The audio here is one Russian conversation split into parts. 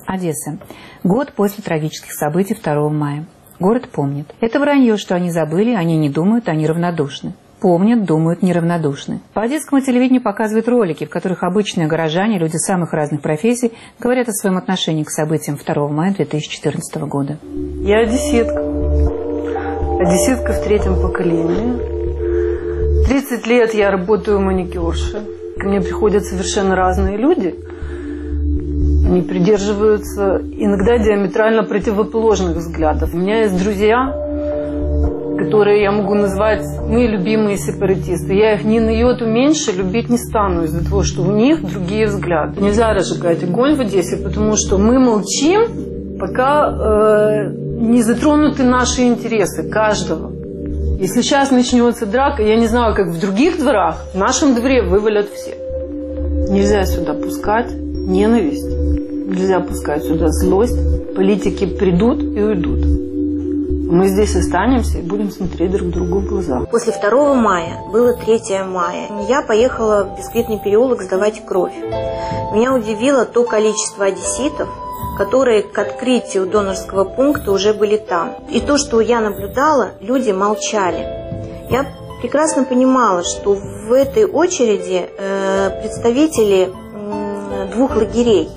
Одесса. Год после трагических событий 2 мая. Город помнит. Это вранье, что они забыли, они не думают, они равнодушны. Помнят, думают, неравнодушны. По одесскому телевидению показывают ролики, в которых обычные горожане, люди самых разных профессий, говорят о своем отношении к событиям 2 мая 2014 года. Я одесситка. Одесситка в 3-м поколении. 30 лет я работаю маникюршей. Ко мне приходят совершенно разные люди. Они придерживаются иногда диаметрально противоположных взглядов. У меня есть друзья, которые я могу назвать мои любимые сепаратисты. Я их ни на йоту меньше любить не стану из-за того, что у них другие взгляды. Нельзя разжигать огонь в Одессе, потому что мы молчим, пока не затронуты наши интересы каждого. Если сейчас начнется драка, я не знаю, как в других дворах, в нашем дворе вывалят все. Нельзя сюда пускать ненависть, нельзя пускать сюда злость. Политики придут и уйдут. Мы здесь останемся и будем смотреть друг другу в глаза. После 2 мая было 3 мая. Я поехала в Бисквитный переулок сдавать кровь. Меня удивило то количество одесситов, которые к открытию донорского пункта уже были там. И то, что я наблюдала, люди молчали. Я прекрасно понимала, что в этой очереди представители 2 лагерей.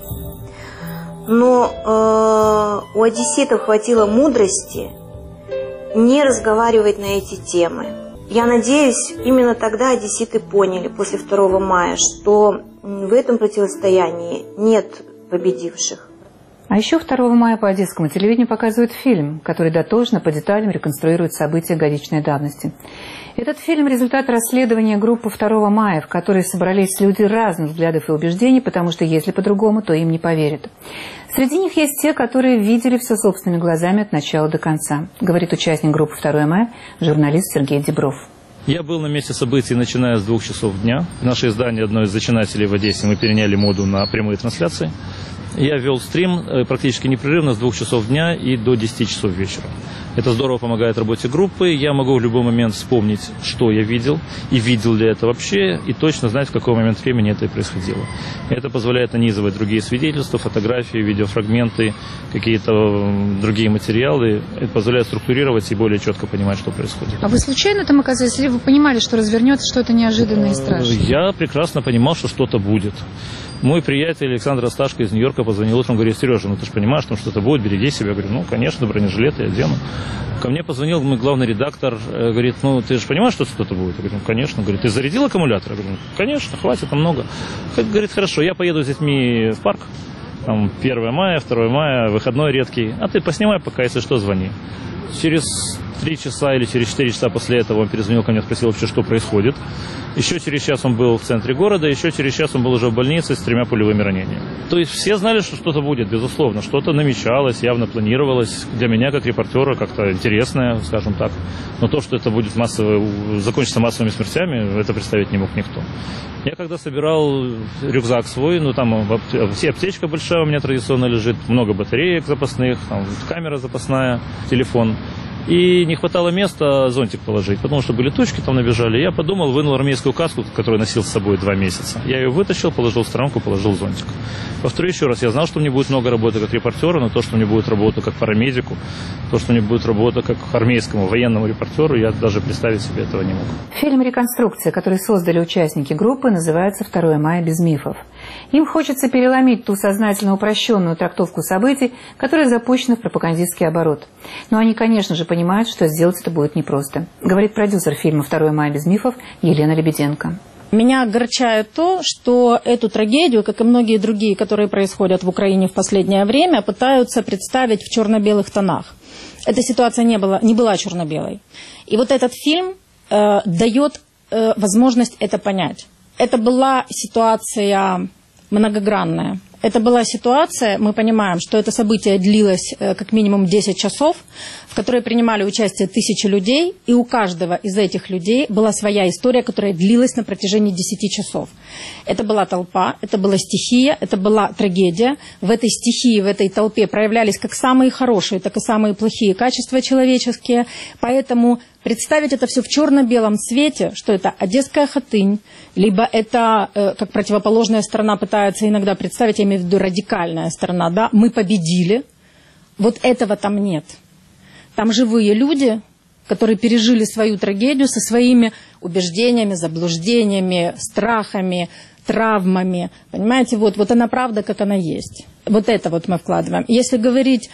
Но у одесситов хватило мудрости не разговаривать на эти темы. Я надеюсь, именно тогда одесситы поняли, после 2 мая, что в этом противостоянии нет победивших. А еще 2 мая по одесскому телевидению показывают фильм, который дотошно, по деталям реконструирует события годичной давности. Этот фильм – результат расследования группы 2 мая, в которой собрались люди разных взглядов и убеждений, потому что если по-другому, то им не поверят. Среди них есть те, которые видели все собственными глазами от начала до конца, говорит участник группы 2 мая, журналист Сергей Дебров. Я был на месте событий, начиная с 2 часов дня. Наше издание, одно из зачинателей в Одессе, мы переняли моду на прямые трансляции. Я вел стрим практически непрерывно с 2 часов дня и до 10 часов вечера. Это здорово помогает работе группы. Я могу в любой момент вспомнить, что я видел, и видел ли это вообще, и точно знать, в какой момент времени это и происходило. Это позволяет нанизывать другие свидетельства, фотографии, видеофрагменты, какие-то другие материалы. Это позволяет структурировать и более четко понимать, что происходит. А вы случайно там оказались, или вы понимали, что развернется что-то неожиданное и страшное? Я прекрасно понимал, что что-то будет. Мой приятель Александр Асташко из Нью-Йорка позвонил утром, говорит: Сережа, ну ты же понимаешь, что что-то будет, береги себя. Я говорю: ну, конечно, бронежилет я одену. Ко мне позвонил мой главный редактор, говорит: ну ты же понимаешь, что что-то будет? Я говорю: ну, конечно. Говорит: ты зарядил аккумулятор? Я говорю: ну, конечно, хватит, там много. Говорит: хорошо, я поеду с детьми в парк, там 1 мая, 2 мая, выходной редкий, а ты поснимай пока, если что, звони. Через 3 часа или через 4 часа после этого он перезвонил ко мне, спросил вообще, что происходит. Еще через час он был в центре города, еще через час он был уже в больнице с 3 пулевыми ранениями. То есть все знали, что что-то будет, безусловно. Что-то намечалось, явно планировалось. Для меня, как репортера, как-то интересное, скажем так. Но то, что это будет закончится массовыми смертями, это представить не мог никто. Я когда собирал рюкзак свой, ну там аптечка большая у меня традиционно лежит, много батареек запасных, там камера запасная, телефон. И не хватало места зонтик положить, потому что были тучки там набежали. Я подумал, вынул армейскую каску, которую носил с собой 2 месяца. Я ее вытащил, положил в сторонку, положил зонтик. Повторю еще раз, я знал, что мне будет много работы как репортера, но то, что мне будет работа как парамедику, то, что мне будет работа как армейскому военному репортеру, я даже представить себе этого не мог. Фильм «Реконструкция», который создали участники группы, называется «2 мая без мифов». Им хочется переломить ту сознательно упрощенную трактовку событий, которая запущена в пропагандистский оборот. Но они, конечно же, понимают, что сделать это будет непросто, говорит продюсер фильма «2 мая без мифов» Елена Лебеденко. Меня огорчает то, что эту трагедию, как и многие другие, которые происходят в Украине в последнее время, пытаются представить в черно-белых тонах. Эта ситуация не была черно-белой. И вот этот фильм дает возможность это понять. Это была ситуация многогранная. Это была ситуация, мы понимаем, что это событие длилось как минимум 10 часов, в которой принимали участие 1000 людей, и у каждого из этих людей была своя история, которая длилась на протяжении 10 часов. Это была толпа, это была стихия, это была трагедия. В этой стихии, в этой толпе проявлялись как самые хорошие, так и самые плохие качества человеческие, поэтому представить это все в черно-белом цвете, что это одесская Хатынь, либо это, как противоположная сторона пытается иногда представить, я имею имею в виду радикальная сторона, да, мы победили. Вот этого там нет. Там живые люди, которые пережили свою трагедию со своими убеждениями, заблуждениями, страхами, травмами. Понимаете, вот она правда, как она есть. Вот это вот мы вкладываем. Если говорить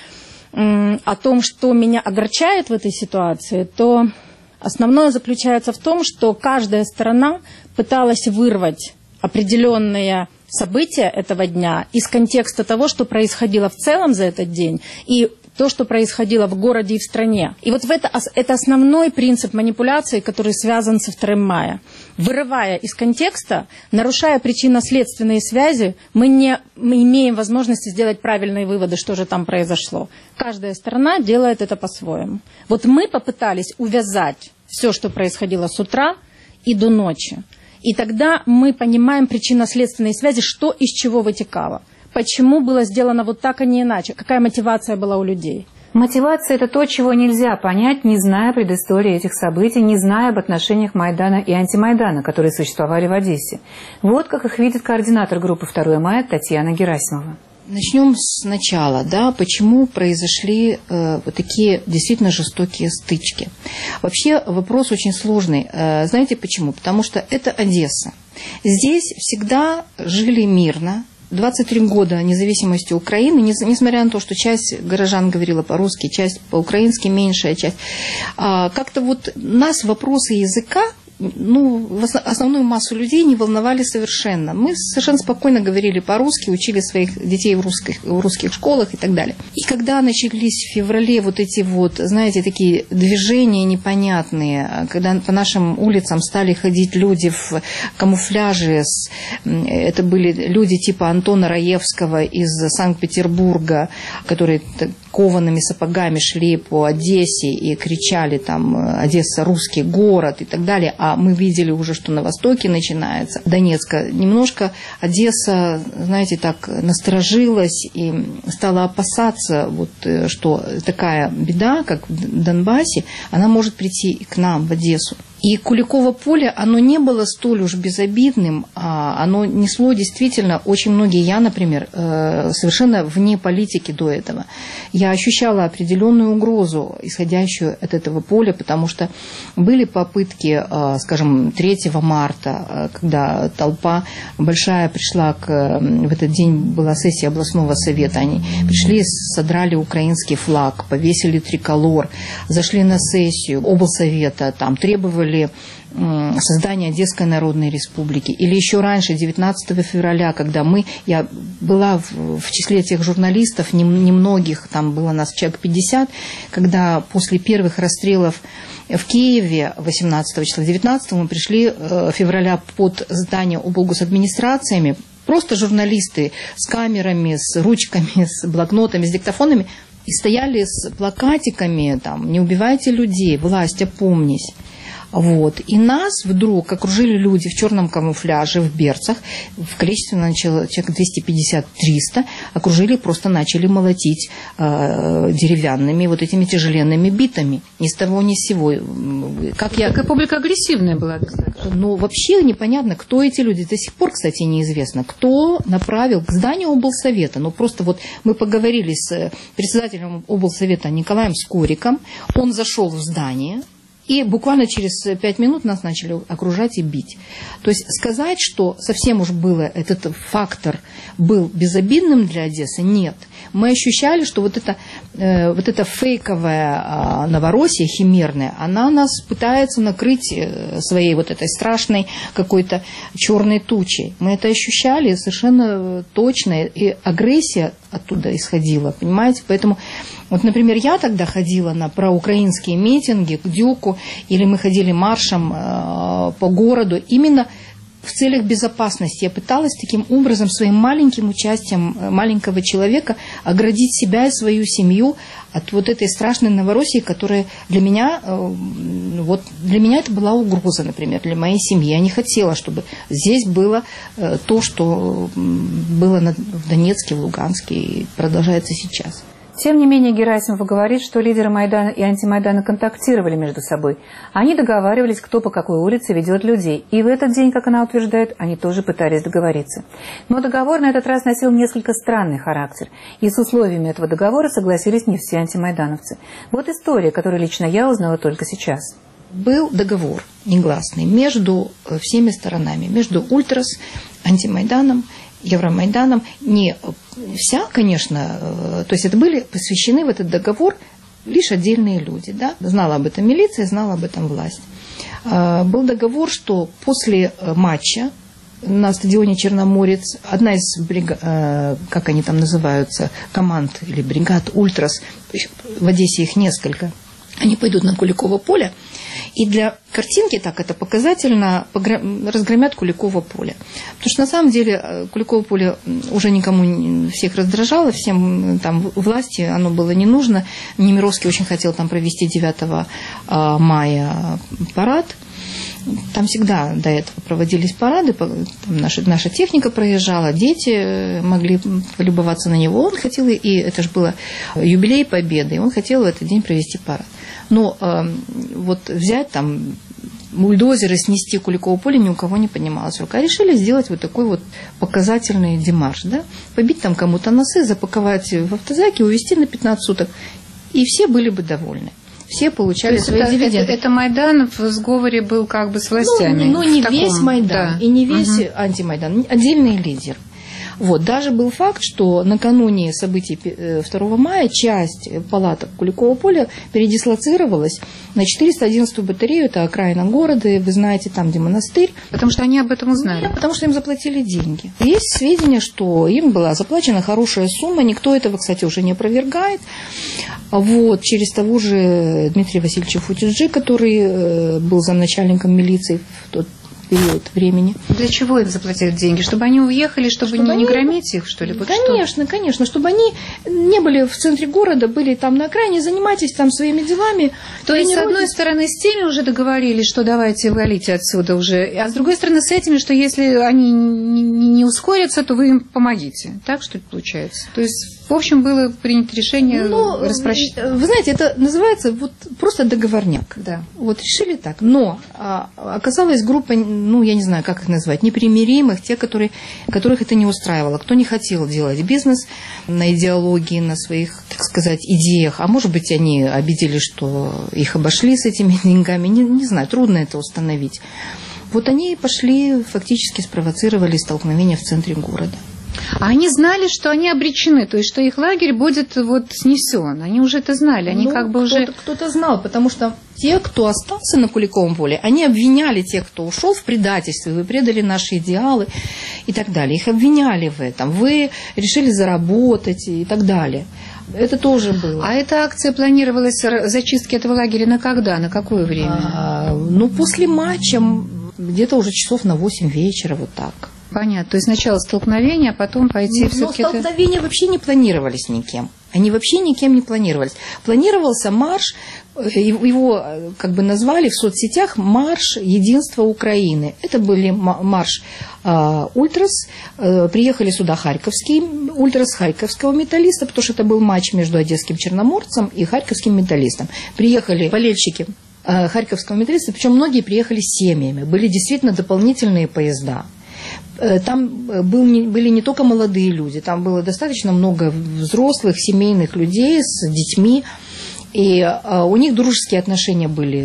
о том, что меня огорчает в этой ситуации, то основное заключается в том, что каждая сторона пыталась вырвать определенные события этого дня из контекста того, что происходило в целом за этот день, и то, что происходило в городе и в стране. И вот это основной принцип манипуляции, который связан со 2 мая. Вырывая из контекста, нарушая причинно-следственные связи, мы имеем возможность сделать правильные выводы, что же там произошло. Каждая сторона делает это по-своему. Вот мы попытались увязать все, что происходило с утра и до ночи. И тогда мы понимаем причинно-следственные связи, что из чего вытекало. Почему было сделано вот так, а не иначе? Какая мотивация была у людей? Мотивация – это то, чего нельзя понять, не зная предыстории этих событий, не зная об отношениях Майдана и антимайдана, которые существовали в Одессе. Вот как их видит координатор группы «2 мая» Татьяна Герасимова. Начнем сначала, да, почему произошли вот такие действительно жестокие стычки. Вообще вопрос очень сложный. Знаете почему? Потому что это Одесса. Здесь всегда жили мирно. 23 года независимости Украины, несмотря на то, что часть горожан говорила по-русски, часть по-украински, меньшая часть. Как-то вот нас вопросы языка, основную массу людей не волновали совершенно. Мы совершенно спокойно говорили по-русски, учили своих детей в русских школах и так далее. И когда начались в феврале вот эти вот, знаете, такие движения непонятные, когда по нашим улицам стали ходить люди в камуфляже, это были люди типа Антона Раевского из Санкт-Петербурга, которые коваными сапогами шли по Одессе и кричали там «Одесса – русский город» и так далее, а мы видели уже, что на востоке начинается, Донецка. Немножко Одесса, знаете, так насторожилась и стала опасаться, вот, что такая беда, как в Донбассе, она может прийти и к нам, в Одессу. И Куликово поле, оно не было столь уж безобидным, оно несло действительно очень многие, я, например, совершенно вне политики до этого. Я ощущала определенную угрозу, исходящую от этого поля, потому что были попытки, скажем, 3 марта, когда толпа большая пришла, в этот день была сессия областного совета, они пришли, содрали украинский флаг, повесили триколор, зашли на сессию облсовета, там требовали создания Одесской Народной Республики. Или еще раньше, 19 февраля, когда я была в числе тех журналистов, немногих, там было нас человек 50, когда после первых расстрелов в Киеве 18 числа, 19 мы пришли февраля под здание облгосадминистрациями, просто журналисты с камерами, с ручками, с блокнотами, с диктофонами, и стояли с плакатиками, там, «Не убивайте людей, власть, опомнись». Вот. И нас вдруг окружили люди в черном камуфляже, в берцах, в количестве человек 250-300, окружили, просто начали молотить деревянными вот этими тяжеленными битами. Ни с того, ни с сего. Такая публика агрессивная была достаточно. Ну, вообще непонятно, кто эти люди. До сих пор, кстати, неизвестно, кто направил к зданию облсовета. Ну, просто вот мы поговорили с председателем облсовета Николаем Скориком, он зашел в здание, и буквально через 5 минут нас начали окружать и бить. То есть сказать, что совсем уж этот фактор был безобидным для Одессы, нет. Мы ощущали, что вот эта фейковая Новороссия, химерная, она нас пытается накрыть своей вот этой страшной какой-то черной тучей. Мы это ощущали совершенно точно, и агрессия оттуда исходила, понимаете? Поэтому, вот, например, я тогда ходила на проукраинские митинги к Дюку, или мы ходили маршем по городу, именно в целях безопасности. Я пыталась таким образом своим маленьким участием маленького человека оградить себя и свою семью от вот этой страшной Новороссии, которая для меня это была угроза, например, для моей семьи. Я не хотела, чтобы здесь было то, что было в Донецке, в Луганске и продолжается сейчас. Тем не менее, Герасимов говорит, что лидеры Майдана и антимайдана контактировали между собой. Они договаривались, кто по какой улице ведет людей. И в этот день, как она утверждает, они тоже пытались договориться. Но договор на этот раз носил несколько странный характер. И с условиями этого договора согласились не все антимайдановцы. Вот история, которую лично я узнала только сейчас. Был договор негласный между всеми сторонами, между ультрас, антимайданом, Евромайданом. Не вся, конечно, то есть это были посвящены в этот договор лишь отдельные люди. Да? Знала об этом милиция, знала об этом власть. Был договор, что после матча на стадионе Черноморец одна из бригад, как они там называются, команд или бригад ультрас, в Одессе их несколько, они пойдут на Куликово поле, и для картинки так это показательно разгромят Куликово поле. Потому что на самом деле Куликово поле уже никому всех раздражало, всем там власти оно было не нужно. Немировский очень хотел там провести 9 мая парад. Там всегда до этого проводились парады, там наша техника проезжала, дети могли полюбоваться на него. Он хотел, и это же было юбилей Победы, и он хотел в этот день провести парад. Но вот взять там бульдозер и снести Куликово поле ни у кого не поднималась рука. Решили сделать вот такой вот показательный демарш, да? Побить там кому-то носы, запаковать в автозаки, увезти на 15 суток, и все были бы довольны. Все получали свои дивиденды. Это Майдан в сговоре был как бы с властями. Ну не весь Майдан, да. И не весь антимайдан, отдельный лидер. Вот. Даже был факт, что накануне событий 2 мая часть палаток Куликового поля передислоцировалась на 411-ю батарею, это окраина города, вы знаете, там, где монастырь. Потому что они об этом узнали? Нет, потому что им заплатили деньги. Есть сведения, что им была заплачена хорошая сумма, никто этого, кстати, уже не опровергает. Вот. Через того же Дмитрия Васильевича Футиджи, который был замначальником милиции в тот период времени. Для чего им заплатили деньги? Чтобы они уехали, чтобы не громить их, что ли? Вот конечно, что? Конечно, чтобы они не были в центре города, были там на окраине, занимайтесь там своими делами. То есть, с одной стороны, с теми уже договорились, что давайте валите отсюда уже, а с другой стороны, с этими, что если они не ускорятся, то вы им помогите. Так, что ли, получается? То есть, в общем, было принято решение распрощаться. Вы знаете, это называется вот просто договорняк. Да. Вот решили так. Но оказалась группа, ну, я не знаю, как их назвать, непримиримых, те, которых это не устраивало, кто не хотел делать бизнес на идеологии, на своих, так сказать, идеях. А может быть, они обиделись, что их обошли с этими деньгами. Не знаю, трудно это установить. Вот они пошли, фактически спровоцировали столкновение в центре города. А они знали, что они обречены, то есть, что их лагерь будет вот снесен. Они уже это знали, они как бы уже... Кто-то знал, потому что те, кто остался на Куликовом поле, они обвиняли тех, кто ушел, в предательстве. Вы предали наши идеалы и так далее. Их обвиняли в этом. Вы решили заработать и так далее. Это тоже было. А эта акция планировалась, зачистки этого лагеря, на когда, на какое время? После матча, где-то уже часов на 8 вечера, вот так. Понятно. То есть сначала столкновение, а потом пойти все-таки... Но столкновения вообще не планировались никем. Они вообще никем не планировались. Планировался марш, его как бы назвали в соцсетях «Марш единства Украины». Это были марш ультрас. Приехали сюда харьковские ультрас харьковского металлиста, потому что это был матч между одесским черноморцем и харьковским металлистом. Приехали болельщики харьковского металлиста, причем многие приехали с семьями. Были действительно дополнительные поезда. Там были не только молодые люди, там было достаточно много взрослых, семейных людей с детьми. И у них дружеские отношения были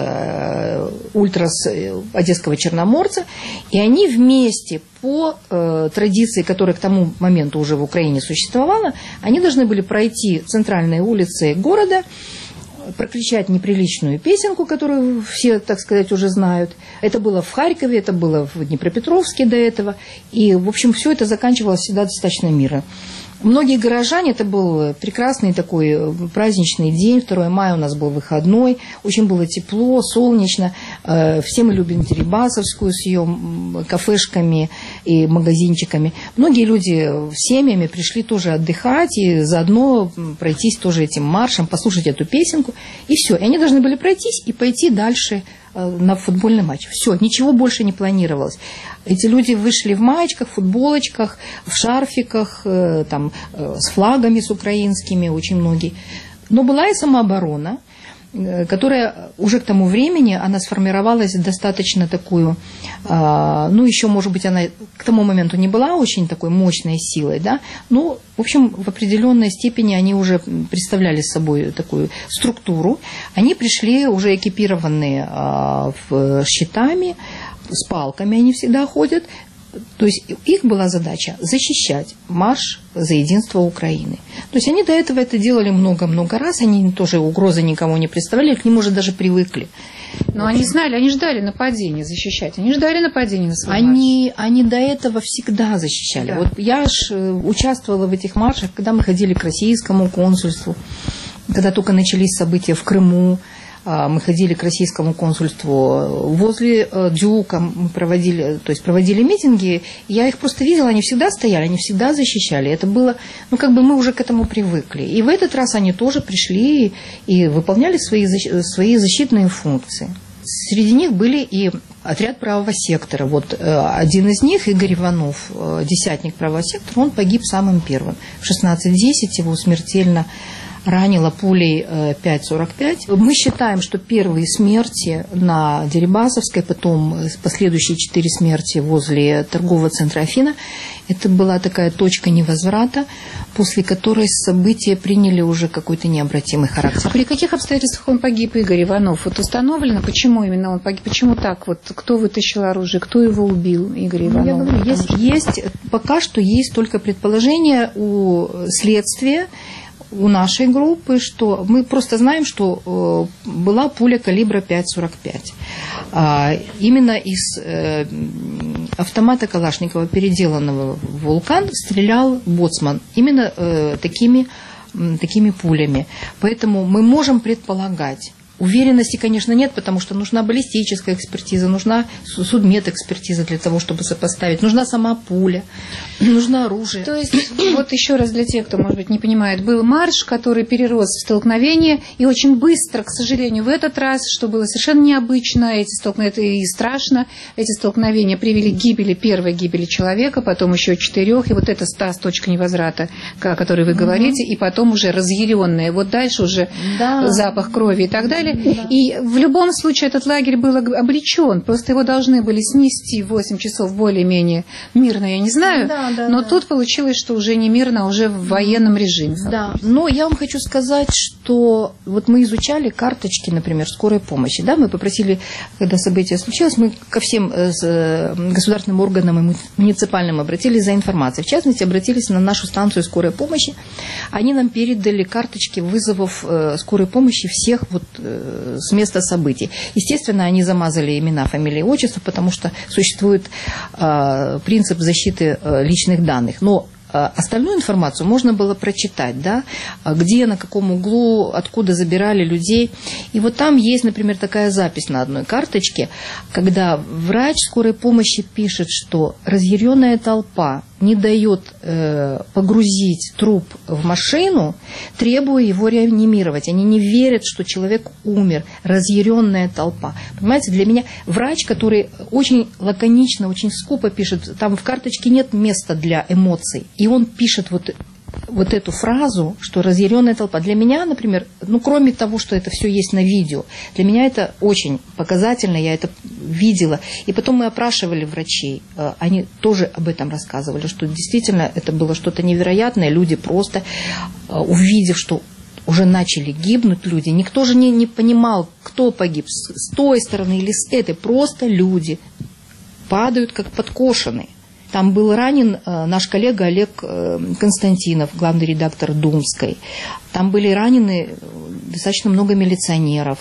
с ультрас одесского черноморца. И они вместе по традиции, которая к тому моменту уже в Украине существовала, они должны были пройти центральные улицы города, прокричать неприличную песенку, которую все, так сказать, уже знают. Это было в Харькове, это было в Днепропетровске до этого. И, в общем, все это заканчивалось всегда достаточно мирно. Многие горожане, это был прекрасный такой праздничный день, 2 мая у нас был выходной, очень было тепло, солнечно. Все мы любим Дерибасовскую с ее кафешками и магазинчиками. Многие люди с семьями пришли тоже отдыхать и заодно пройтись тоже этим маршем, послушать эту песенку. И все. И они должны были пройтись и пойти дальше на футбольный матч. Все, ничего больше не планировалось. Эти люди вышли в маечках, футболочках, в шарфиках, там, с флагами, с украинскими, очень многие. Но была и самооборона, которая уже к тому времени, она сформировалась достаточно такую, ну, еще, может быть, она к тому моменту не была очень такой мощной силой, да, но, в общем, в определенной степени они уже представляли собой такую структуру. Они пришли уже экипированные щитами, с палками они всегда ходят. То есть их была задача защищать марш за единство Украины. То есть они до этого это делали много-много раз, они тоже угрозы никому не представляли, к ним уже даже привыкли. Но они знали, они ждали нападения защищать, они ждали нападения на свой марш. Они до этого всегда защищали. Да. Вот я участвовала в этих маршах, когда мы ходили к российскому консульству, когда только начались события в Крыму. Мы ходили к российскому консульству возле Дюка, мы проводили митинги. Я их просто видела, они всегда стояли, они всегда защищали. Это было, ну, как бы мы уже к этому привыкли. И в этот раз они тоже пришли и выполняли свои защитные функции. Среди них были и отряд правого сектора. Вот один из них, Игорь Иванов, десятник правого сектора, он погиб самым первым. В 16:10 его смертельно ранила пулей 5,45. Мы считаем, что первые смерти на Дерибасовской, потом последующие 4 смерти возле торгового центра Афина, это была такая точка невозврата, после которой события приняли уже какой-то необратимый характер. А при каких обстоятельствах он погиб, Игорь Иванов? Вот установлено, почему именно он погиб? Почему так? Вот кто вытащил оружие? Кто его убил, Игорь Иванов? Я говорю, пока что есть только предположение у следствия, у нашей группы, что мы просто знаем, что была пуля калибра 5,45. Именно из автомата Калашникова, переделанного в «Вулкан», стрелял боцман именно такими пулями. Поэтому мы можем предполагать. Уверенности, конечно, нет, потому что нужна баллистическая экспертиза, нужна судмедэкспертиза для того, чтобы сопоставить, нужна сама пуля, нужно оружие. То есть, вот еще раз для тех, кто, может быть, не понимает, был марш, который перерос в столкновение, и очень быстро, к сожалению, в этот раз, что было совершенно необычно, это и страшно, эти столкновения привели к первой гибели человека, потом еще 4, и вот это точка невозврата, о которой вы говорите, и потом уже разъяренная, вот дальше уже запах крови и так далее. И в любом случае этот лагерь был обречен, просто его должны были снести в 8 часов более-менее мирно, я не знаю, но тут получилось, что уже не мирно, а уже в военном режиме. Да, но я вам хочу сказать, что вот мы изучали карточки, например, скорой помощи, да, мы попросили, когда событие случилось, мы ко всем государственным органам и муниципальным обратились за информацией, в частности, обратились на нашу станцию скорой помощи, они нам передали карточки вызовов скорой помощи всех вот с места событий. Естественно, они замазали имена, фамилии, отчества, потому что существует принцип защиты личных данных. Но остальную информацию можно было прочитать, да, где, на каком углу, откуда забирали людей. И вот там есть, например, такая запись на одной карточке, когда врач скорой помощи пишет, что разъяренная толпа не дает погрузить труп в машину, требуя его реанимировать. Они не верят, что человек умер. Разъяренная толпа. Понимаете, для меня врач, который очень лаконично, очень скупо пишет, там в карточке нет места для эмоций, и он пишет вот эту фразу, что разъяренная толпа. Для меня, например, ну, кроме того, что это все есть на видео, для меня это очень показательно, я это видела. И потом мы опрашивали врачей, они тоже об этом рассказывали, что действительно это было что-то невероятное. Люди просто, увидев, что уже начали гибнуть люди, никто же не понимал, кто погиб, с той стороны или с этой, просто люди падают как подкошенные. Там был ранен наш коллега Олег Константинов, главный редактор Думской. Там были ранены достаточно много милиционеров,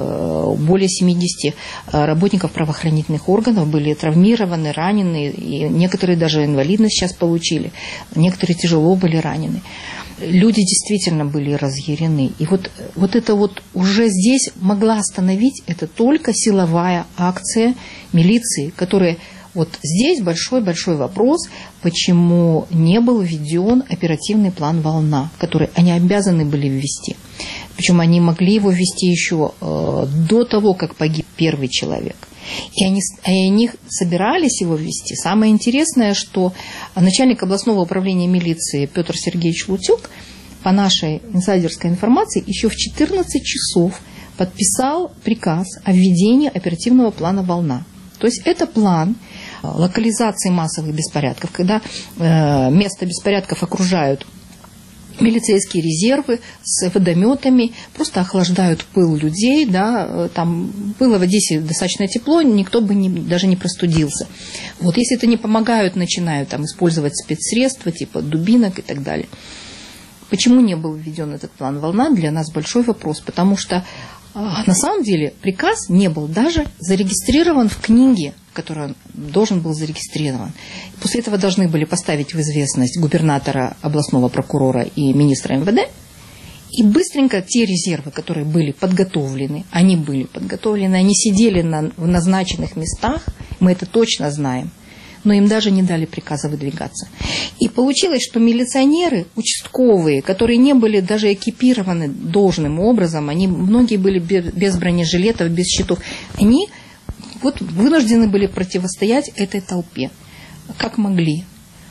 более 70 работников правоохранительных органов были травмированы, ранены, и некоторые даже инвалидность сейчас получили, некоторые тяжело были ранены. Люди действительно были разъярены. И вот это вот уже здесь могла остановить это только силовая акция милиции, которая... Вот здесь большой-большой вопрос, почему не был введен оперативный план «Волна», который они обязаны были ввести. Причем они могли его ввести еще до того, как погиб первый человек. И они собирались его ввести. Самое интересное, что начальник областного управления милиции Петр Сергеевич Лутюк, по нашей инсайдерской информации, еще в 14 часов подписал приказ о введении оперативного плана «Волна». То есть это план локализации массовых беспорядков, когда место беспорядков окружают милицейские резервы с водометами, просто охлаждают пыл людей, да, там было в Одессе достаточно тепло, никто бы даже не простудился. Вот если это не помогают, начинают там использовать спецсредства, типа дубинок и так далее. Почему не был введен этот план «Волна», для нас большой вопрос, потому что на самом деле приказ не был даже зарегистрирован в книге, в которой он должен был зарегистрирован. После этого должны были поставить в известность губернатора, областного прокурора и министра МВД. И быстренько те резервы, которые были подготовлены, они сидели в назначенных местах, мы это точно знаем, но им даже не дали приказа выдвигаться. И получилось, что милиционеры, участковые, которые не были даже экипированы должным образом, многие были без бронежилетов, без щитов, они вынуждены были противостоять этой толпе, как могли.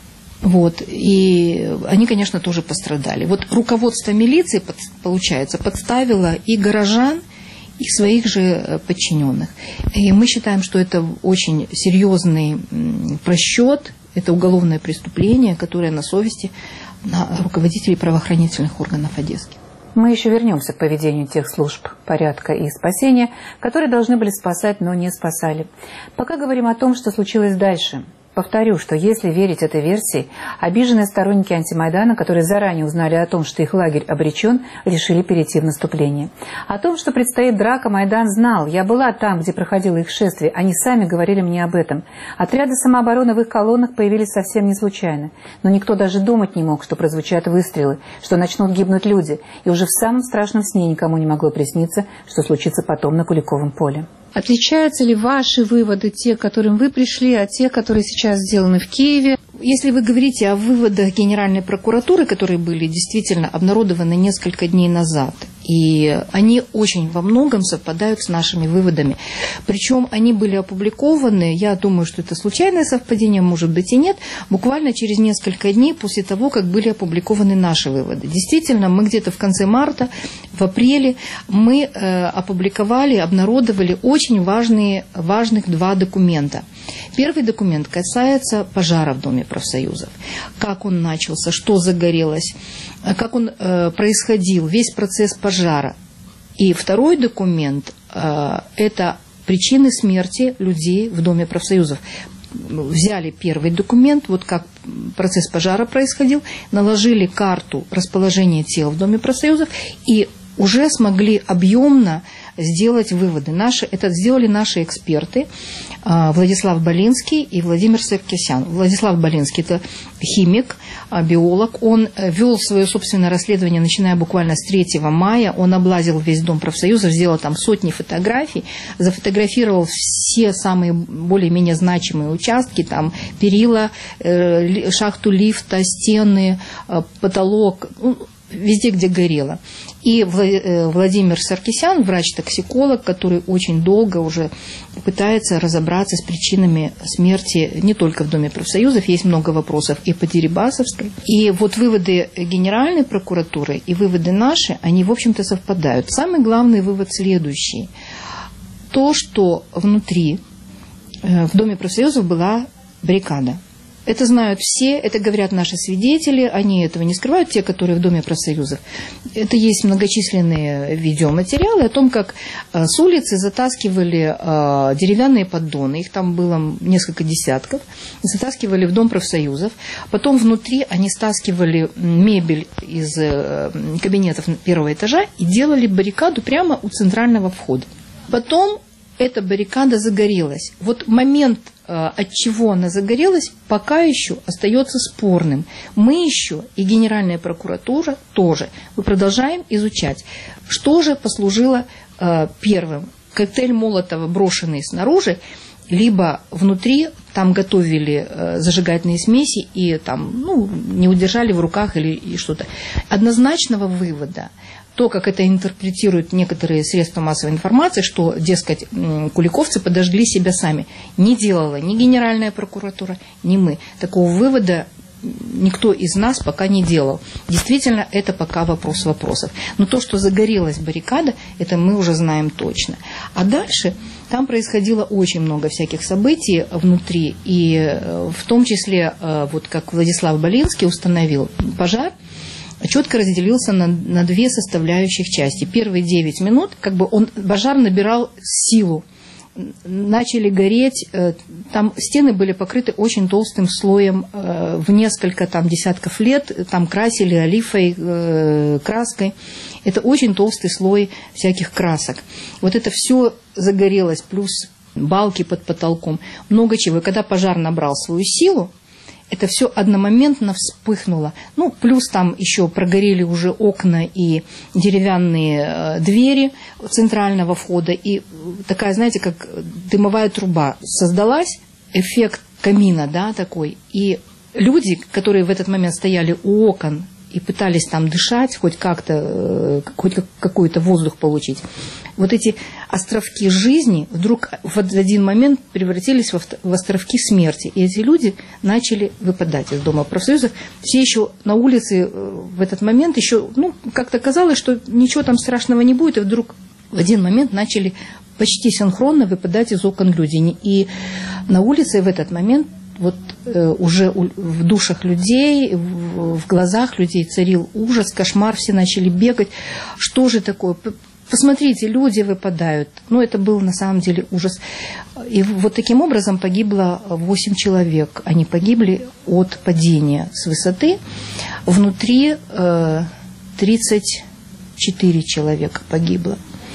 И они, конечно, тоже пострадали. Руководство милиции, получается, подставило и горожан, и своих же подчиненных. И мы считаем, что это очень серьезный просчет, это уголовное преступление, которое на совести руководителей правоохранительных органов Одесски. Мы еще вернемся к поведению тех служб порядка и спасения, которые должны были спасать, но не спасали. Пока говорим о том, что случилось дальше. Повторю, что если верить этой версии, обиженные сторонники антимайдана, которые заранее узнали о том, что их лагерь обречен, решили перейти в наступление. О том, что предстоит драка, Майдан знал. Я была там, где проходило их шествие. Они сами говорили мне об этом. Отряды самообороны в их колоннах появились совсем не случайно. Но никто даже думать не мог, что прозвучат выстрелы, что начнут гибнуть люди. И уже в самом страшном сне никому не могло присниться, что случится потом на Куликовом поле. Отличаются ли ваши выводы, те, к которым вы пришли, от тех, которые сейчас сделаны в Киеве? Если вы говорите о выводах Генеральной прокуратуры, которые были действительно обнародованы несколько дней назад, и они очень во многом совпадают с нашими выводами. Причем они были опубликованы, я думаю, что это случайное совпадение, может быть и нет, буквально через несколько дней после того, как были опубликованы наши выводы. Действительно, мы где-то в конце марта, в апреле мы опубликовали, обнародовали очень важных два документа. Первый документ касается пожара в Доме профсоюзов. Как он начался, что загорелось, как он происходил, весь процесс пожара. И второй документ – это причины смерти людей в Доме профсоюзов. Взяли первый документ, как процесс пожара происходил, наложили карту расположения тел в Доме профсоюзов и уже смогли объемно сделать выводы. Это сделали наши эксперты Владислав Болинский и Владимир Саркисян. Владислав Болинский – это химик, биолог. Он вел свое собственное расследование, начиная буквально с 3 мая. Он облазил весь Дом профсоюзов, сделал там сотни фотографий, зафотографировал все самые более-менее значимые участки, там перила, шахту лифта, стены, потолок, везде, где горело. И Владимир Саркисян, врач-токсиколог, который очень долго уже пытается разобраться с причинами смерти не только в Доме профсоюзов, есть много вопросов и по Дерибасовской. И выводы Генеральной прокуратуры и выводы наши, они, в общем-то, совпадают. Самый главный вывод следующий. То, что внутри, в Доме профсоюзов была баррикада. Это знают все, это говорят наши свидетели, они этого не скрывают, те, которые в Доме профсоюзов. Это есть многочисленные видеоматериалы о том, как с улицы затаскивали деревянные поддоны, их там было несколько десятков, затаскивали в Дом профсоюзов. Потом внутри они стаскивали мебель из кабинетов первого этажа и делали баррикаду прямо у центрального входа. Потом эта баррикада загорелась. Момент, от чего она загорелась, пока еще остается спорным. Мы еще, и Генеральная прокуратура тоже, мы продолжаем изучать, что же послужило первым. Коктейль Молотова, брошенный снаружи, либо внутри там готовили зажигательные смеси и там, не удержали в руках или что-то. Однозначного вывода то, как это интерпретируют некоторые средства массовой информации, что, дескать, куликовцы подожгли себя сами. Не делала ни Генеральная прокуратура, ни мы. Такого вывода никто из нас пока не делал. Действительно, это пока вопрос вопросов. Но то, что загорелась баррикада, это мы уже знаем точно. А дальше там происходило очень много всяких событий внутри. И в том числе, вот как Владислав Болинский установил, пожар четко разделился на две составляющих части. Первые 9 минут пожар набирал силу. Начали гореть, там стены были покрыты очень толстым слоем в несколько десятков лет, там красили олифой, краской. Это очень толстый слой всяких красок. Вот это все загорелось, плюс балки под потолком, много чего. И когда пожар набрал свою силу, это все одномоментно вспыхнуло. Ну, плюс там еще прогорели уже окна и деревянные двери центрального входа. И такая, знаете, как дымовая труба создалась, эффект камина, да, такой. И люди, которые в этот момент стояли у окон и пытались там дышать, хоть как-то, хоть какой-то воздух получить, вот эти островки жизни вдруг в один момент превратились в островки смерти. И эти люди начали выпадать из Дома профсоюзов. Все еще на улице в этот момент еще, как-то казалось, что ничего там страшного не будет. И вдруг в один момент начали почти синхронно выпадать из окон люди. И на улице в этот момент вот уже в душах людей, в глазах людей царил ужас, кошмар, все начали бегать. Что же такое? Посмотрите, люди выпадают. Это был на самом деле ужас. И вот таким образом погибло 8 человек. Они погибли от падения с высоты. Внутри 34 человека погибло.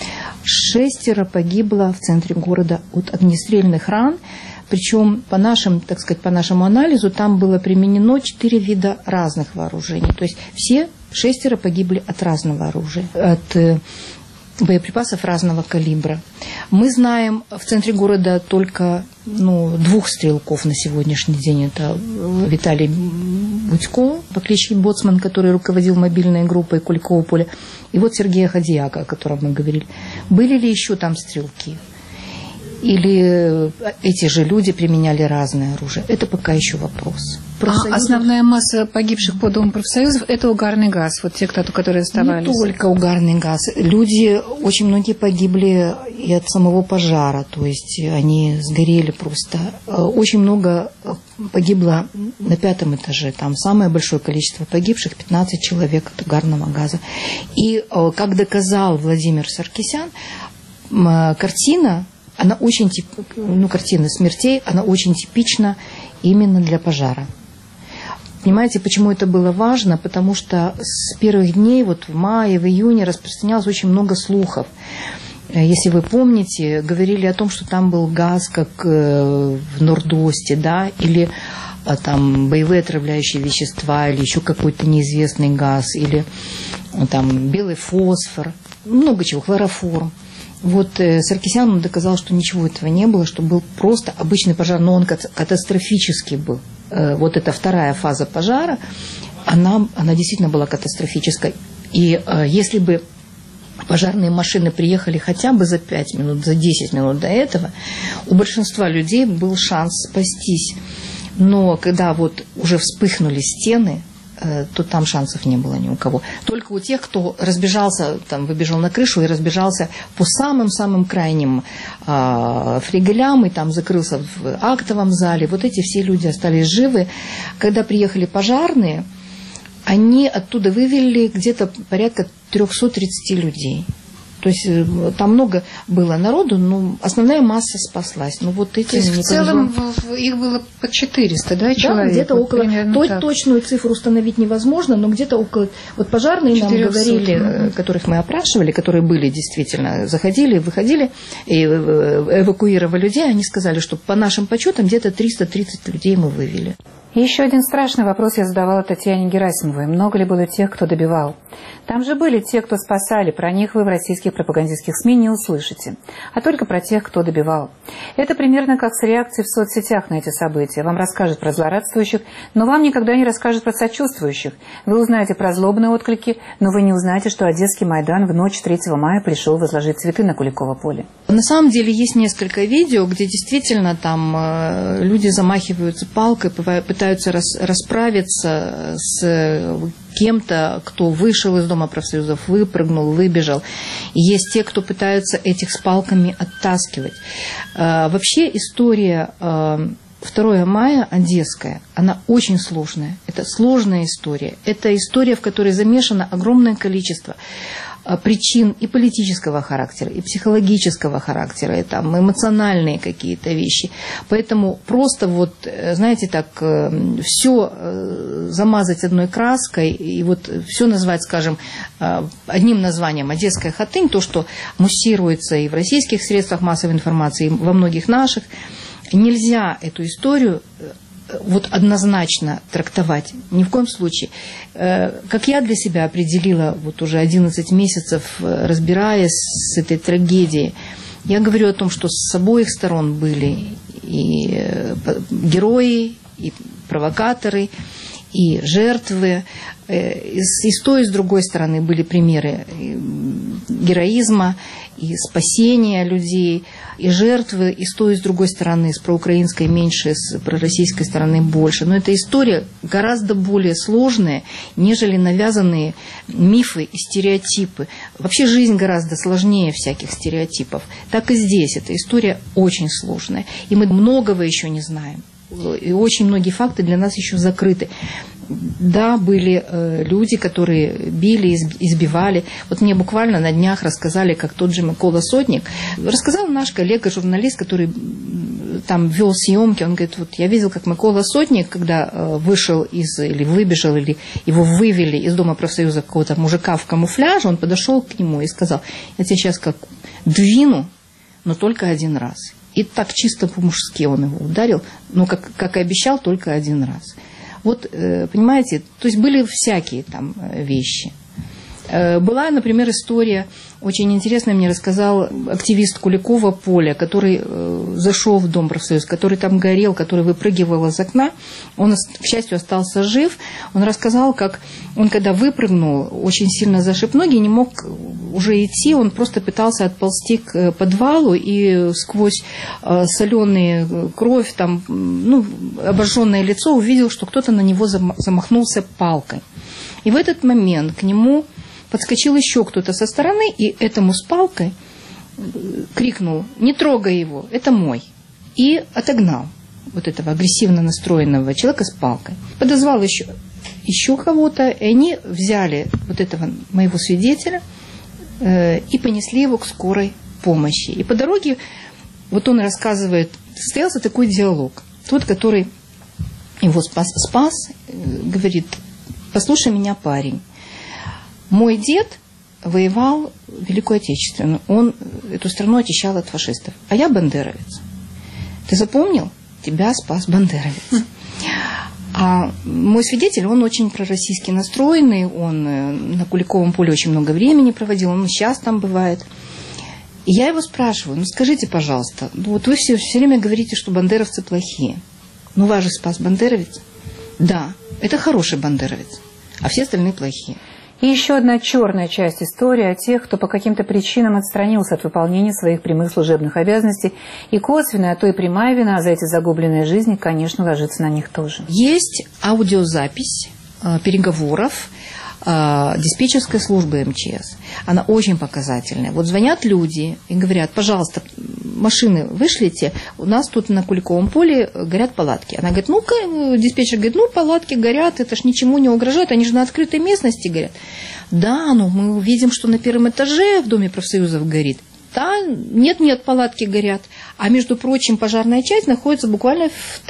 6 погибло в центре города от огнестрельных ран. Причем по нашему анализу там было применено 4 вида разных вооружений. То есть все 6 погибли от разного оружия, от боеприпасов разного калибра. Мы знаем в центре города только 2 стрелков на сегодняшний день. Это Виталий Будько по кличке Боцман, который руководил мобильной группой Куликового поля, и вот Сергея Ходияка, о котором мы говорили. Были ли еще там стрелки? Или эти же люди применяли разное оружие? Это пока еще вопрос. Основная масса погибших по Дому профсоюзов – это угарный газ, вот те, которые оставались? Не только угарный газ. Люди, очень многие погибли и от самого пожара, то есть они сгорели просто. Очень много погибло на 5-м этаже, там самое большое количество погибших – 15 человек от угарного газа. И, как доказал Владимир Саркисян, картина, она очень, картина смертей, она очень типична именно для пожара. Понимаете, почему это было важно? Потому что с первых дней, в мае, в июне распространялось очень много слухов. Если вы помните, говорили о том, что там был газ, как в Нордосте, да, или там боевые отравляющие вещества, или еще какой-то неизвестный газ, или там белый фосфор, много чего, хлороформ. Вот Саркисян доказал, что ничего этого не было, что был просто обычный пожар, но он катастрофический был. Вот эта вторая фаза пожара, она действительно была катастрофической. И если бы пожарные машины приехали хотя бы за 5 минут, за 10 минут до этого, у большинства людей был шанс спастись. Но когда уже вспыхнули стены, то там шансов не было ни у кого. Только у тех, кто разбежался, выбежал на крышу и разбежался по самым-самым крайним флигелям и там закрылся в актовом зале. Вот эти все люди остались живы. Когда приехали пожарные, они оттуда вывели где-то порядка 330 людей. То есть там много было народу, но основная масса спаслась. То есть в целом их было под 400, да, человек? Да, где-то около. Точную цифру установить невозможно, но где-то около. Вот пожарные 400, нам говорили, которых мы опрашивали, которые были действительно, заходили, выходили, и эвакуировали людей, они сказали, что по нашим подсчетам где-то 330 людей мы вывели. И еще один страшный вопрос я задавала Татьяне Герасимовой. Много ли было тех, кто добивал? Там же были те, кто спасали. Про них вы в российских пропагандистских СМИ не услышите. А только про тех, кто добивал. Это примерно как с реакцией в соцсетях на эти события. Вам расскажут про злорадствующих, но вам никогда не расскажут про сочувствующих. Вы узнаете про злобные отклики, но вы не узнаете, что Одесский Майдан в ночь 3 мая пришел возложить цветы на Куликово поле. На самом деле есть несколько видео, где действительно там люди замахиваются палкой, пытаются расправиться с кем-то, кто вышел из Дома профсоюзов, выпрыгнул, выбежал. И есть те, кто пытаются этих с палками оттаскивать. Вообще история 2 мая одесская, она очень сложная. Это сложная история. Это история, в которой замешано огромное количество причин и политического характера, и психологического характера, и там эмоциональные какие-то вещи. Поэтому просто вот, знаете, так все замазать одной краской и вот все назвать, скажем, одним названием «Одесская хатынь», то, что муссируется и в российских средствах массовой информации, и во многих наших, нельзя эту историю вот однозначно трактовать, ни в коем случае. Как я для себя определила, вот уже 11 месяцев разбираясь с этой трагедией, я говорю о том, что с обоих сторон были и герои, и провокаторы, и жертвы. И с той, и с другой стороны были примеры героизма, и спасения людей, и жертвы, и с той, и с другой стороны, с проукраинской меньше, с пророссийской стороны больше. Но эта история гораздо более сложная, нежели навязанные мифы и стереотипы. Вообще жизнь гораздо сложнее всяких стереотипов. Так и здесь эта история очень сложная. И мы многого еще не знаем. И очень многие факты для нас еще закрыты. Да, были люди, которые били, избивали. Вот мне буквально на днях рассказали, как тот же Микола Сотник. Рассказал наш коллега, журналист, который там вел съемки. Он говорит, вот я видел, как Микола Сотник, когда вышел или выбежал, или его вывели из Дома профсоюза какого-то мужика в камуфляже, он подошел к нему и сказал, я тебя сейчас как двину, но только один раз. И так чисто по-мужски он его ударил, но, как и обещал, только один раз. Вот, понимаете, то есть были всякие там вещи. Была, например, история, очень интересная, мне рассказал активист Куликово поля, который зашел в Дом профсоюза, который там горел, который выпрыгивал из окна. Он, к счастью, остался жив. Он рассказал, как он, когда выпрыгнул, очень сильно зашиб ноги, не мог уже идти, он просто пытался отползти к подвалу и сквозь соленую кровь, там, ну, обожженное лицо, увидел, что кто-то на него замахнулся палкой. И в этот момент к нему подскочил еще кто-то со стороны, и этому с палкой крикнул, не трогай его, это мой. И отогнал вот этого агрессивно настроенного человека с палкой. Подозвал еще кого-то, и они взяли вот этого моего свидетеля и понесли его к скорой помощи. И по дороге, вот он рассказывает, состоялся такой диалог. Тот, который его спас, говорит, послушай меня, парень. Мой дед воевал в Великую Отечественную. Он эту страну очищал от фашистов. А я бандеровец. Ты запомнил? Тебя спас бандеровец. А мой свидетель, он очень пророссийски настроенный. Он на Куликовом поле очень много времени проводил. Он сейчас там бывает. И я его спрашиваю, ну скажите, пожалуйста, вот вы все время говорите, что бандеровцы плохие. Ну вас же спас бандеровец. Да, это хороший бандеровец. А все остальные плохие. И еще одна черная часть истории о тех, кто по каким-то причинам отстранился от выполнения своих прямых служебных обязанностей. И косвенная, а то и прямая вина за эти загубленные жизни, конечно, ложится на них тоже. Есть аудиозапись переговоров диспетчерской службы МЧС. Она очень показательная. Вот звонят люди и говорят, пожалуйста, машины вышлите, у нас тут на Куликовом поле горят палатки. Она говорит, ну-ка, диспетчер говорит, ну, палатки горят, это ж ничему не угрожает, они же на открытой местности горят. Да, но мы видим, что на первом этаже в Доме профсоюзов горит. Да, нет, палатки горят. А между прочим, пожарная часть находится буквально там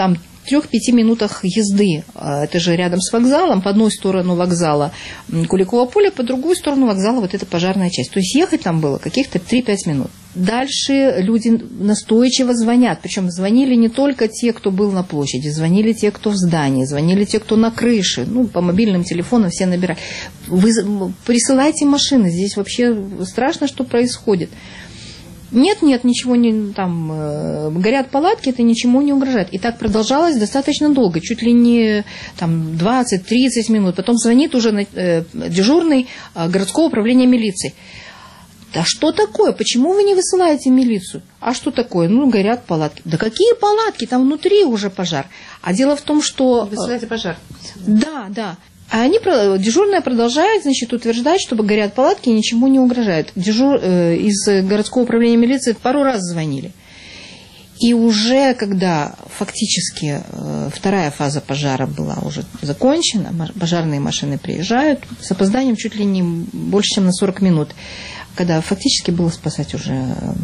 3-5 минутах езды. Это же рядом с вокзалом. По одной сторону вокзала Куликово поле, по другую сторону вокзала вот эта пожарная часть. То есть ехать там было каких-то 3-5 минут. Дальше люди настойчиво звонят. Причем звонили не только те, кто был на площади, звонили те, кто в здании, звонили те, кто на крыше. Ну, по мобильным телефонам все набирают. Вы присылайте машины. Здесь вообще страшно, что происходит. Нет, ничего не там, горят палатки, это ничему не угрожает. И так продолжалось достаточно долго, чуть ли не там 20-30 минут. Потом звонит уже дежурный городского управления милиции. Да что такое? Почему вы не высылаете милицию? А что такое? Ну, горят палатки. Да какие палатки? Там внутри уже пожар. А дело в том, что... Высылаете пожар. Да. А дежурная продолжает, значит, утверждать, что горят палатки и ничему не угрожает. Из городского управления милиции пару раз звонили. И уже когда фактически вторая фаза пожара была уже закончена, пожарные машины приезжают с опозданием чуть ли не больше, чем на 40 минут, когда фактически было спасать уже,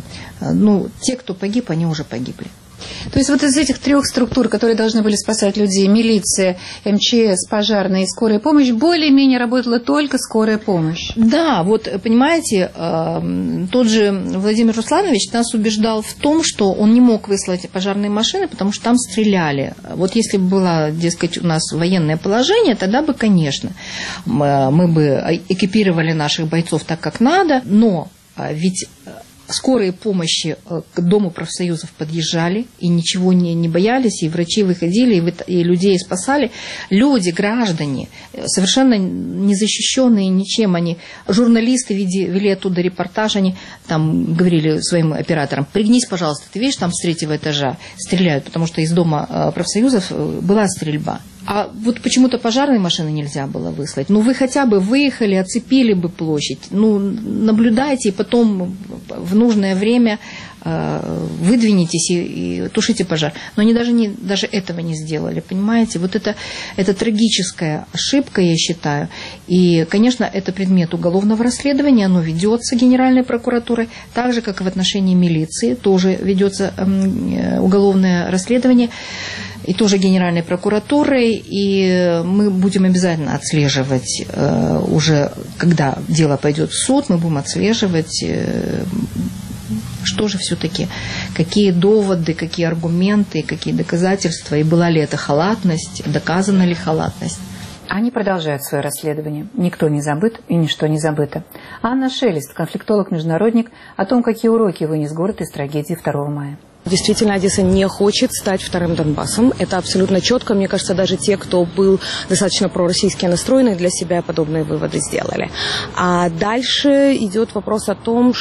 те, кто погиб, они уже погибли. То есть вот из этих 3 структур, которые должны были спасать людей, милиция, МЧС, пожарная и скорая помощь, более-менее работала только скорая помощь. Да, вот понимаете, тот же Владимир Русланович нас убеждал в том, что он не мог выслать пожарные машины, потому что там стреляли. Вот если бы было, дескать, у нас военное положение, тогда бы, конечно, мы бы экипировали наших бойцов так, как надо, но ведь... Скорые помощи к Дому профсоюзов подъезжали и ничего не боялись, и врачи выходили, и людей спасали. Люди, граждане, совершенно незащищенные ничем, журналисты вели оттуда репортаж, они там говорили своим операторам: пригнись, пожалуйста, ты видишь, там с 3-го этажа стреляют, потому что из Дома профсоюзов была стрельба. А вот почему-то пожарные машины нельзя было выслать. Вы хотя бы выехали, оцепили бы площадь. Наблюдайте, и потом в нужное время выдвинетесь и тушите пожар. Но они даже этого не сделали, понимаете? Вот это трагическая ошибка, я считаю. И, конечно, это предмет уголовного расследования, оно ведется Генеральной прокуратурой, так же, как и в отношении милиции, тоже ведется уголовное расследование. И тоже Генеральной прокуратурой, и мы будем обязательно отслеживать, уже когда дело пойдет в суд, мы будем отслеживать, что же все-таки, какие доводы, какие аргументы, какие доказательства, и была ли это халатность, доказана ли халатность. Они продолжают свое расследование. Никто не забыт и ничто не забыто. Анна Шелест, конфликтолог-международник, о том, какие уроки вынес город из трагедии 2 мая. Действительно, Одесса не хочет стать вторым Донбассом. Это абсолютно четко. Мне кажется, даже те, кто был достаточно пророссийски настроенный, для себя подобные выводы сделали. А дальше идет вопрос о том,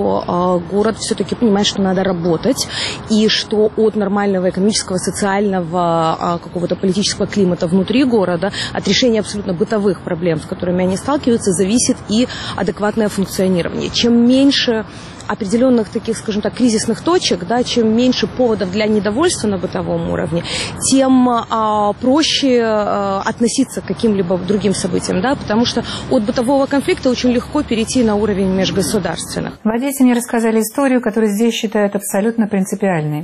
что город все-таки понимает, что надо работать, и что от нормального экономического, социального, какого-то политического климата внутри города, от решения абсолютно бытовых проблем, с которыми они сталкиваются, зависит и адекватное функционирование. Чем меньше определенных таких, скажем так, кризисных точек, да, чем меньше поводов для недовольства на бытовом уровне, тем проще относиться к каким-либо другим событиям, да, потому что от бытового конфликта очень легко перейти на уровень межгосударственных. В Одессе мне рассказали историю, которую здесь считают абсолютно принципиальной.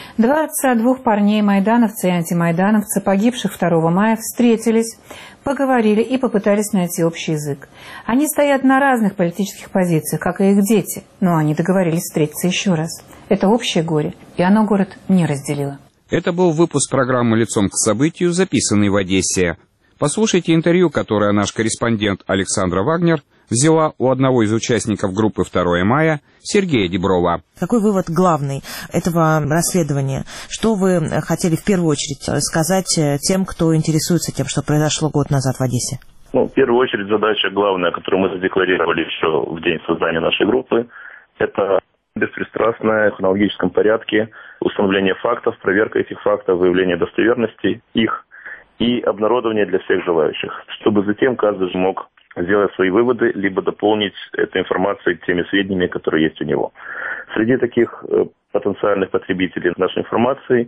2 отца 2 парней, майдановцы и антимайдановцы, погибших 2 мая, встретились, поговорили и попытались найти общий язык. Они стоят на разных политических позициях, как и их дети, но они договорились встретиться еще раз. Это общее горе, и оно город не разделило. Это был выпуск программы «Лицом к событию», записанный в Одессе. Послушайте интервью, которое наш корреспондент Александра Вагнер взяла у одного из участников группы «2 мая» Сергея Деброва. Какой вывод главный этого расследования? Что вы хотели в первую очередь сказать тем, кто интересуется тем, что произошло год назад в Одессе? В первую очередь задача главная, которую мы задекларировали еще в день создания нашей группы, это беспристрастное в хронологическом порядке установление фактов, проверка этих фактов, выявление достоверности их и обнародование для всех желающих, чтобы затем каждый мог сделать свои выводы, либо дополнить эту информацию теми сведениями, которые есть у него. Среди таких потенциальных потребителей нашей информации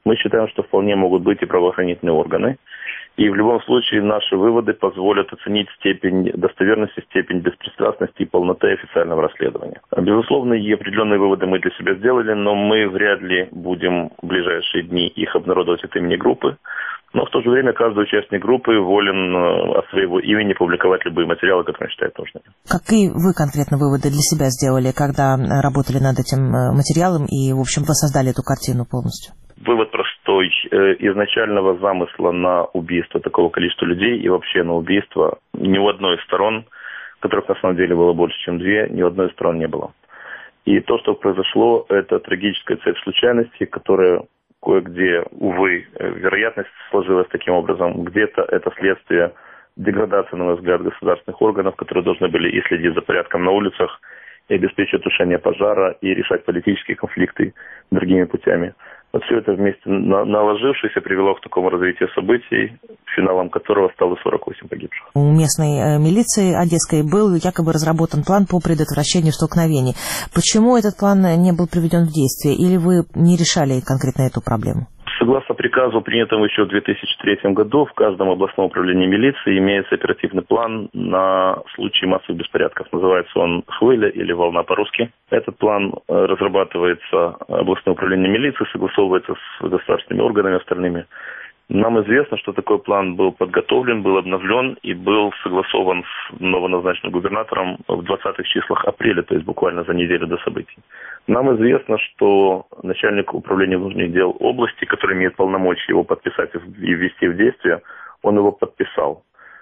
Мы считаем, что вполне могут быть и правоохранительные органы. И в любом случае наши выводы позволят оценить степень достоверности, степень беспристрастности и полноты официального расследования. Безусловно, и определенные выводы мы для себя сделали, но мы вряд ли будем в ближайшие дни их обнародовать от имени группы. Но в то же время каждый участник группы волен от своего имени публиковать любые материалы, которые он считает нужными. Какие вы конкретно выводы для себя сделали, когда работали над этим материалом и, в общем, воссоздали эту картину полностью? Вывод простой. Изначального замысла на убийство такого количества людей и вообще на убийство ни у одной из сторон, которых на самом деле было больше, чем две, ни у одной из сторон не было. И то, что произошло, это трагическая цепь случайностей, которая кое-где, увы, вероятность сложилась таким образом. Где-то это следствие деградации, на мой взгляд, государственных органов, которые должны были и следить за порядком на улицах, и обеспечивать тушение пожара, и решать политические конфликты другими путями. Вот все это вместе наложившись привело к такому развитию событий, финалом которого стало 48 погибших. У местной милиции одесской был якобы разработан план по предотвращению столкновений. Почему этот план не был приведен в действие? Или вы не решали конкретно эту проблему? Согласно приказу, принятому еще в 2003 году, в каждом областном управлении милиции имеется оперативный план на случай массовых беспорядков. Называется он «Хвиля» или «Волна» по-русски. Этот план разрабатывается областным управлением милиции, согласовывается с государственными органами остальными. Нам известно, что такой план был подготовлен, был обновлен и был согласован с новоназначенным губернатором в 20-х числах апреля, то есть буквально за неделю до событий. Нам известно, что начальник управления внутренних дел области, который имеет полномочия его подписать и ввести в действие, он его подписал.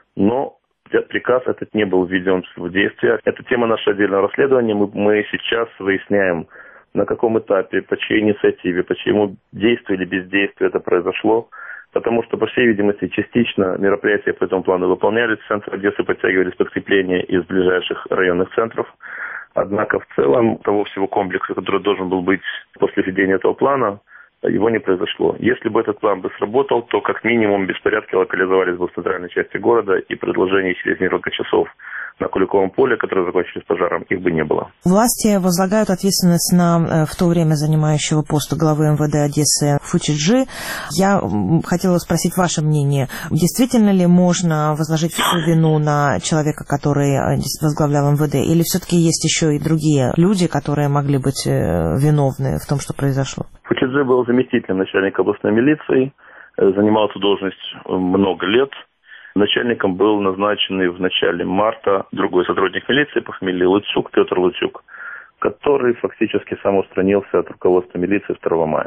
Но приказ этот не был введен в действие. Это тема нашего отдельного расследования. Мы сейчас выясняем, на каком этапе, по чьей инициативе, по чьему действию или бездействию это произошло. Потому что, по всей видимости, частично мероприятия по этому плану выполнялись. В центр Одессы подтягивались подкрепления из ближайших районных центров. Однако в целом того всего комплекса, который должен был быть после введения этого плана, его не произошло. Если бы этот план бы сработал, то как минимум беспорядки локализовались бы в центральной части города, и предложений через несколько часов на Куликовом поле, которые закончились пожаром, их бы не было. Власти возлагают ответственность на в то время занимающего пост главы МВД Одессы Фучиджи. Я хотела спросить ваше мнение. Действительно ли можно возложить всю вину на человека, который возглавлял МВД, или все-таки есть еще и другие люди, которые могли быть виновны в том, что произошло? Фучиджи был заместителем начальника областной милиции, занимал эту должность много лет. Начальником был назначенный в начале марта другой сотрудник милиции по фамилии Луцюк, Петр Луцюк, который фактически сам устранился от руководства милиции 2 мая.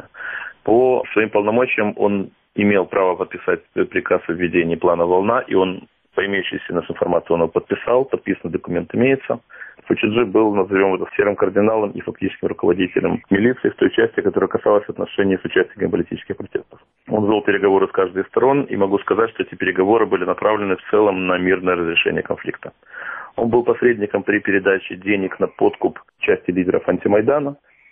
По своим полномочиям он имел право подписать приказ о введении плана «Волна», и он, по имеющейся нас информации, он его подписал, подписанный документ имеется. Фучиджи был, назовем это, серым кардиналом и фактическим руководителем милиции в той части, которая касалась отношений с участниками политических протестов. Он вел переговоры с каждой из сторон, и могу сказать, что эти переговоры были направлены в целом на мирное разрешение конфликта. Он был посредником при передаче денег на подкуп части лидеров антимайдана.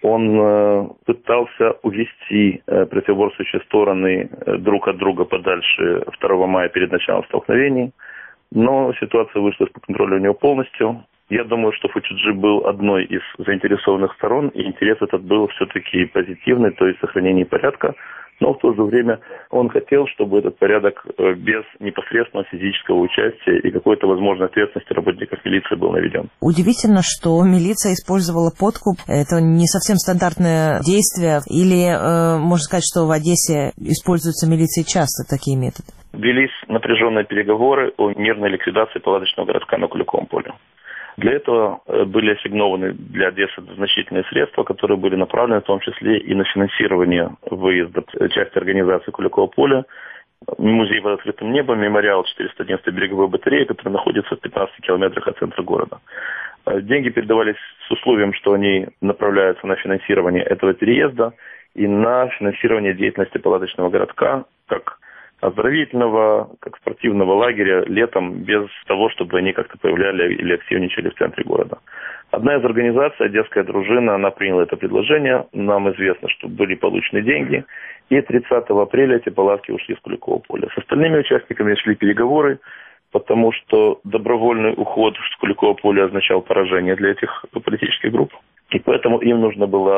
Он пытался увести противоборствующие стороны друг от друга подальше 2 мая перед началом столкновений, но ситуация вышла из-под контроля у него полностью. Я думаю, что Фучиджи был одной из заинтересованных сторон, и интерес этот был все-таки позитивный, то есть сохранение порядка, но в то же время он хотел, чтобы этот порядок без непосредственного физического участия и какой-то возможной ответственности работников милиции был наведен. Удивительно, что милиция использовала подкуп. Это не совсем стандартное действие, или можно сказать, что в Одессе используются милицией часто такие методы? Велись напряженные переговоры о мирной ликвидации палаточного городка на Куликовом поле. Для этого были ассигнованы для Одессы значительные средства, которые были направлены в том числе и на финансирование выезда части организации Куликового поля, музей под открытым небом, мемориал 411-й береговой батареи, который находится в 15 километрах от центра города. Деньги передавались с условием, что они направляются на финансирование этого переезда и на финансирование деятельности палаточного городка, как оздоровительного, как спортивного лагеря летом, без того, чтобы они как-то появляли или активничали в центре города. Одна из организаций, Одесская дружина, она приняла это предложение. Нам известно, что были получены деньги. И 30 апреля эти палатки ушли с Куликового поля. С остальными участниками шли переговоры, потому что добровольный уход с Куликового поля означал поражение для этих политических групп. И поэтому им нужно было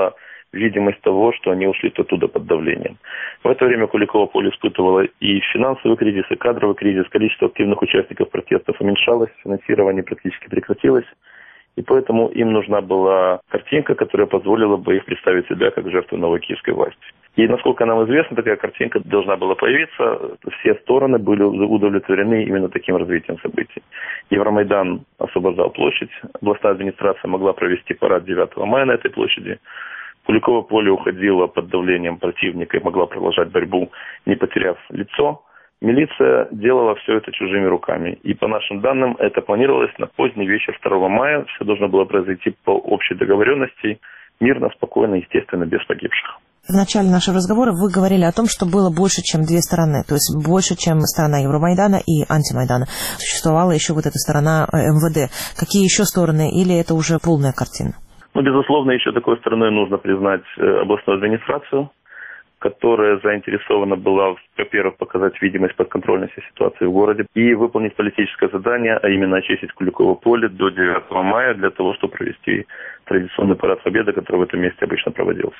видимость того, что они ушли оттуда под давлением. В это время Куликово поле испытывало и финансовый кризис, и кадровый кризис. Количество активных участников протестов уменьшалось, финансирование практически прекратилось. И поэтому им нужна была картинка, которая позволила бы их представить себя как жертву новой киевской власти. И, насколько нам известно, такая картинка должна была появиться. Все стороны были удовлетворены именно таким развитием событий. Евромайдан освобождал площадь. Областная администрация могла провести парад 9 мая на этой площади. Куликово поле уходило под давлением противника и могла продолжать борьбу, не потеряв лицо. Милиция делала все это чужими руками. И по нашим данным, это планировалось на поздний вечер 2 мая. Все должно было произойти по общей договоренности, мирно, спокойно, естественно, без погибших. В начале нашего разговора вы говорили о том, что было больше, чем две стороны, то есть больше, чем сторона Евромайдана и антимайдана. Существовала еще вот эта сторона МВД. Какие еще стороны, или это уже полная картина? Безусловно, еще такой стороной нужно признать областную администрацию, которая заинтересована была, во-первых, показать видимость подконтрольности ситуации в городе и выполнить политическое задание, а именно очистить Куликово поле до 9 мая для того, чтобы провести традиционный парад Победы, который в этом месте обычно проводился.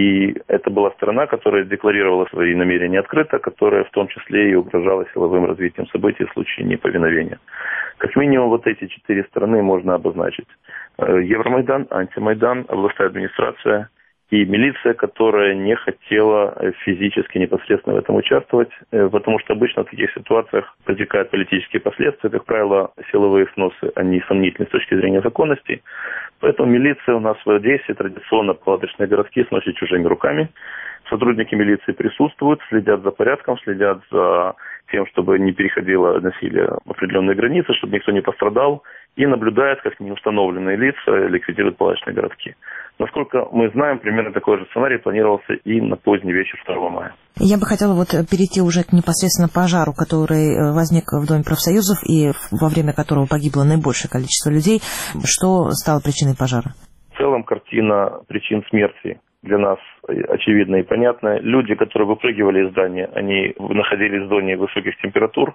И это была сторона, которая декларировала свои намерения открыто, которая в том числе и угрожала силовым развитием событий в случае неповиновения. Как минимум вот эти 4 стороны можно обозначить. Евромайдан, антимайдан, областная администрация и милиция, которая не хотела физически непосредственно в этом участвовать, потому что обычно в таких ситуациях протекают политические последствия. Как правило, силовые сносы, они сомнительны с точки зрения законности. Поэтому милиция у нас в Одессе традиционно палаточные городки сносит чужими руками. Сотрудники милиции присутствуют, следят за порядком, следят за тем, чтобы не переходило насилие определенные границы, чтобы никто не пострадал, и наблюдают, как неустановленные лица ликвидируют палаточные городки. Насколько мы знаем, примерно такой же сценарий планировался и на поздний вечер 2 мая. Я бы хотела перейти уже к непосредственно пожару, который возник в Доме профсоюзов и во время которого погибло наибольшее количество людей. Что стало причиной пожара? В целом картина причин смерти для нас очевидна и понятна. Люди, которые выпрыгивали из здания, они находились в зоне высоких температур,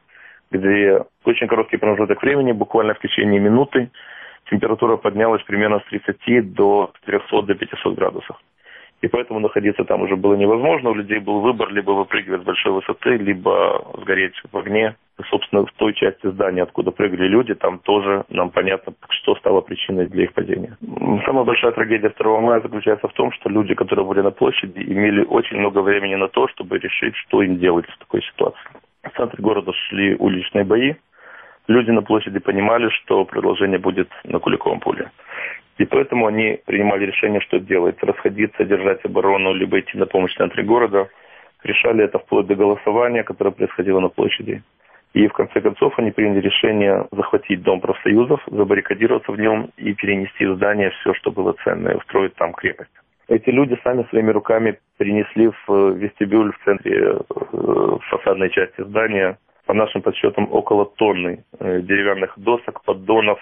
где в очень короткий промежуток времени, буквально в течение минуты, температура поднялась примерно с 30 до 300 до 500 градусов. И поэтому находиться там уже было невозможно. У людей был выбор либо выпрыгивать с большой высоты, либо сгореть в огне. Собственно, в той части здания, откуда прыгали люди, там тоже нам понятно, что стало причиной для их падения. Самая большая трагедия 2 мая заключается в том, что люди, которые были на площади, имели очень много времени на то, чтобы решить, что им делать в такой ситуации. В центре города шли уличные бои. Люди на площади понимали, что продолжение будет на Куликовом поле. И поэтому они принимали решение, что делать. Расходиться, держать оборону, либо идти на помощь в центре города. Решали это вплоть до голосования, которое происходило на площади. И в конце концов они приняли решение захватить Дом профсоюзов, забаррикадироваться в нем и перенести в здание все, что было ценное, устроить там крепость. Эти люди сами своими руками принесли в вестибюль в центре фасадной части здания, по нашим подсчетам, около тонны деревянных досок, поддонов,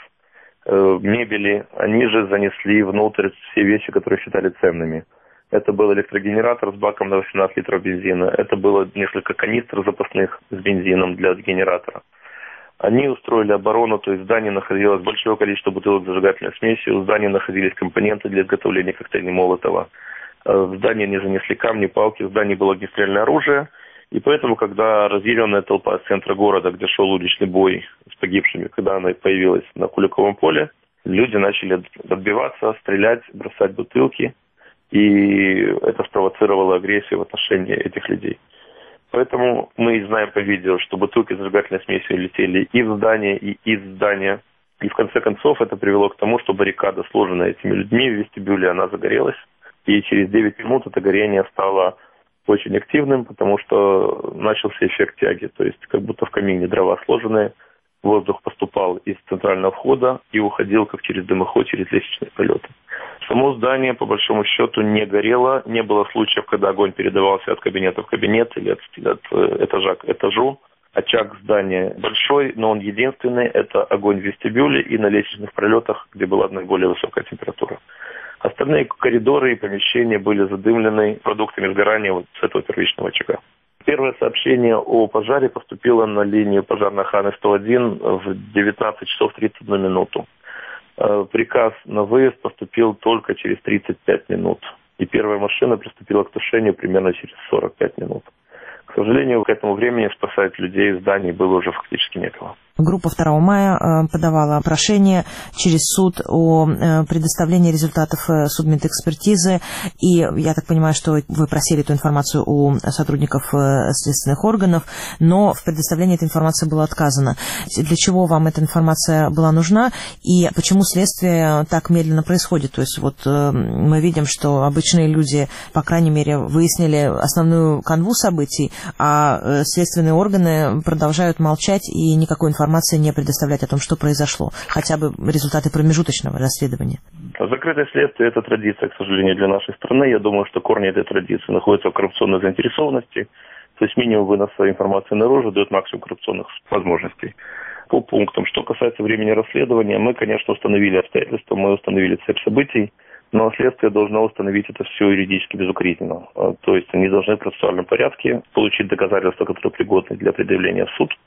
мебели. Они же занесли внутрь все вещи, которые считали ценными. Это был электрогенератор с баком на 18 литров бензина. Это было несколько канистр запасных с бензином для генератора. Они устроили оборону, то есть в здании находилось большое количество бутылок зажигательной смеси, в здании находились компоненты для изготовления коктейлей Молотова. В здании они занесли камни, палки, в здании было огнестрельное оружие. И поэтому, когда разъяренная толпа с центра города, где шел уличный бой с погибшими, когда она появилась на Куликовом поле, люди начали отбиваться, стрелять, бросать бутылки. И это спровоцировало агрессию в отношении этих людей. Поэтому мы знаем по видео, что бутылки зажигательной смесью летели и в здание, и из здания. И в конце концов это привело к тому, что баррикада, сложенная этими людьми в вестибюле, она загорелась. И через 9 минут это горение стало очень активным, потому что начался эффект тяги. То есть как будто в камине дрова сложенные, воздух поступал из центрального входа и уходил как через дымоход, через лестничные пролеты. Само здание, по большому счету, не горело. Не было случаев, когда огонь передавался от кабинета в кабинет или от этажа к этажу. Очаг здания большой, но он единственный. Это огонь в вестибюле и на лестничных пролетах, где была наиболее высокая температура. Остальные коридоры и помещения были задымлены продуктами сгорания вот с этого первичного очага. Первое сообщение о пожаре поступило на линию пожарной охраны 101 в 19 часов 31 минуту. Приказ на выезд поступил только через 35 минут. И первая машина приступила к тушению примерно через 45 минут. К сожалению, к этому времени спасать людей из зданий было уже фактически некого. Группа 2 мая подавала прошение через суд о предоставлении результатов судмедэкспертизы. И я так понимаю, что вы просили эту информацию у сотрудников следственных органов, но в предоставлении этой информации было отказано. Для чего вам эта информация была нужна и почему следствие так медленно происходит? То есть вот мы видим, что обычные люди, по крайней мере, выяснили основную канву событий, а следственные органы продолжают молчать и никакой информации не предоставлять о том, что произошло, хотя бы результаты промежуточного расследования. Закрытое следствие – это традиция, к сожалению, для нашей страны. Я думаю, что корни этой традиции находятся в коррупционной заинтересованности, то есть минимум выноса информации наружу дает максимум коррупционных возможностей. По пунктам, что касается времени расследования, мы, конечно, установили обстоятельства, мы установили цепь событий, но следствие должно установить это все юридически безукоризненно. То есть они должны в процессуальном порядке получить доказательства, которые пригодны для предъявления в суд,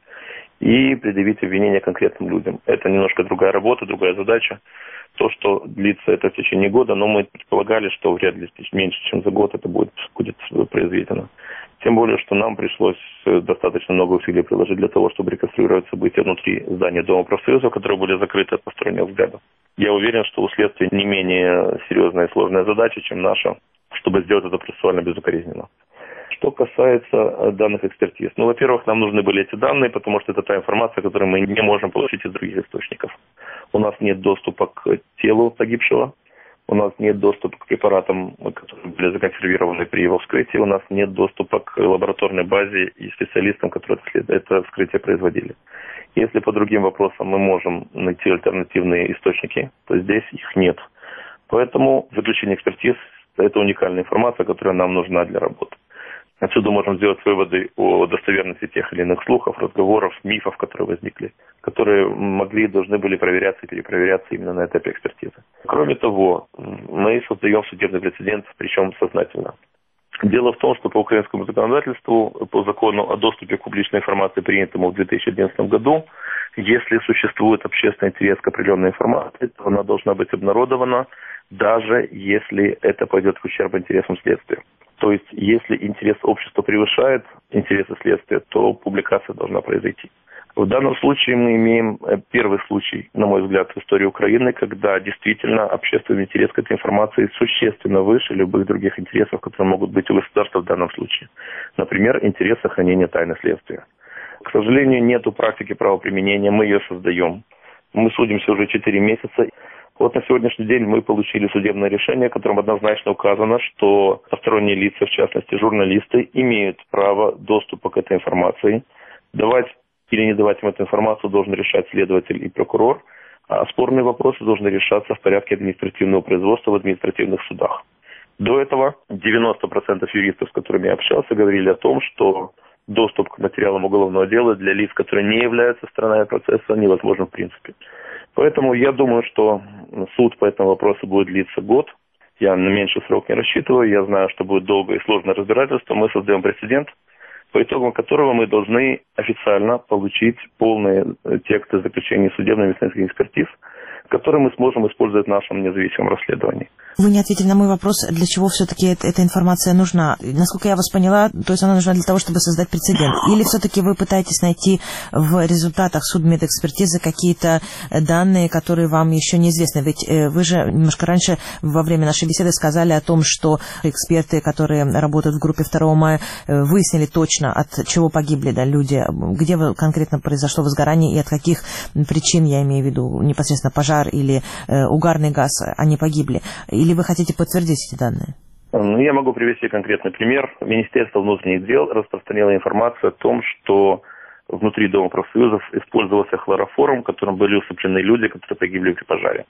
и предъявить обвинение конкретным людям. Это немножко другая работа, другая задача. То, что длится это в течение года, но мы предполагали, что вряд ли меньше, чем за год это будет произведено. Тем более, что нам пришлось достаточно много усилий приложить для того, чтобы реконструировать события внутри здания Дома профсоюзов, которые были закрыты от посторонних взглядов. Я уверен, что у следствия не менее серьезная и сложная задача, чем наша, чтобы сделать это процессуально безукоризненно. Что касается данных экспертиз. Во-первых, нам нужны были эти данные, потому что это та информация, которую мы не можем получить из других источников. У нас нет доступа к телу погибшего, у нас нет доступа к препаратам, которые были законсервированы при его вскрытии, у нас нет доступа к лабораторной базе и специалистам, которые это вскрытие производили. Если по другим вопросам мы можем найти альтернативные источники, то здесь их нет. Поэтому заключение экспертиз – это уникальная информация, которая нам нужна для работы. Отсюда можем сделать выводы о достоверности тех или иных слухов, разговоров, мифов, которые возникли, которые могли и должны были проверяться и перепроверяться именно на этапе экспертизы. Кроме того, мы создаем судебный прецедент, причем сознательно. Дело в том, что по украинскому законодательству, по закону о доступе к публичной информации, принятому в 2011 году, если существует общественный интерес к определенной информации, то она должна быть обнародована, даже если это пойдет в ущерб интересам следствия. То есть, если интерес общества превышает интересы следствия, то публикация должна произойти. В данном случае мы имеем первый случай, на мой взгляд, в истории Украины, когда действительно общественный интерес к этой информации существенно выше любых других интересов, которые могут быть у государства в данном случае. Например, интерес сохранения тайны следствия. К сожалению, нету практики правоприменения, мы ее создаем. Мы судимся уже 4 месяца. Вот на сегодняшний день мы получили судебное решение, в котором однозначно указано, что посторонние лица, в частности журналисты, имеют право доступа к этой информации. Давать или не давать им эту информацию должен решать следователь и прокурор, а спорные вопросы должны решаться в порядке административного производства в административных судах. До этого 90% юристов, с которыми я общался, говорили о том, что доступ к материалам уголовного дела для лиц, которые не являются сторонами процесса, невозможен в принципе. Поэтому я думаю, что суд по этому вопросу будет длиться год. Я на меньший срок не рассчитываю. Я знаю, что будет долгое и сложное разбирательство. Мы создаем прецедент, по итогам которого мы должны официально получить полные тексты заключений судебно-медицинских экспертиз, которые мы сможем использовать в нашем независимом расследовании. Вы не ответили на мой вопрос, для чего все-таки эта информация нужна. Насколько я вас поняла, то есть она нужна для того, чтобы создать прецедент. Или все-таки вы пытаетесь найти в результатах судмедэкспертизы какие-то данные, которые вам еще неизвестны? Ведь вы же немножко раньше во время нашей беседы сказали о том, что эксперты, которые работают в группе 2 мая, выяснили точно, от чего погибли люди. Где конкретно произошло возгорание и от каких причин, я имею в виду непосредственно пожар или угарный газ, они погибли. Или вы хотите подтвердить эти данные? Я могу привести конкретный пример. Министерство внутренних дел распространило информацию о том, что внутри Дома профсоюзов использовался хлороформ, которым были усыплены люди, которые погибли при пожаре.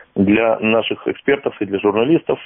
Для наших экспертов и для журналистов